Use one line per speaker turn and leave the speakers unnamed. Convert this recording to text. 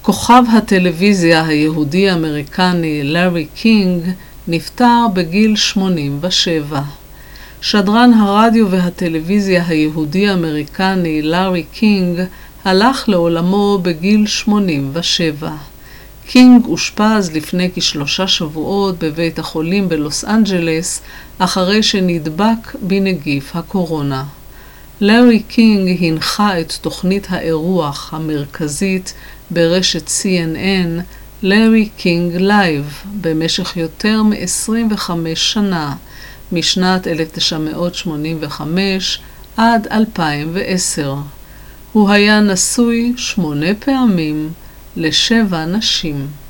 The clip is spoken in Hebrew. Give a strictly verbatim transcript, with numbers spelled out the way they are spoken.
כוכב הטלוויזיה היהודי-אמריקני לארי קינג נפטר בגיל שמונים ושבע. שדרן הרדיו והטלוויזיה היהודי-אמריקני לארי קינג הלך לעולמו בגיל שמונים ושבע. קינג אושפז לפני כשלושה שבועות בבית החולים בלוס אנג'לס אחרי שנדבק בנגיף הקורונה. לארי קינג הנחה את תוכנית האירוח המרכזית ברשת סי אן אן, לארי קינג לייב, במשך יותר מ-עשרים וחמש שנה, משנת אלף תשע מאות שמונים וחמש עד אלפיים ועשר. הוא היה נשוי שמונה פעמים לשבע נשים.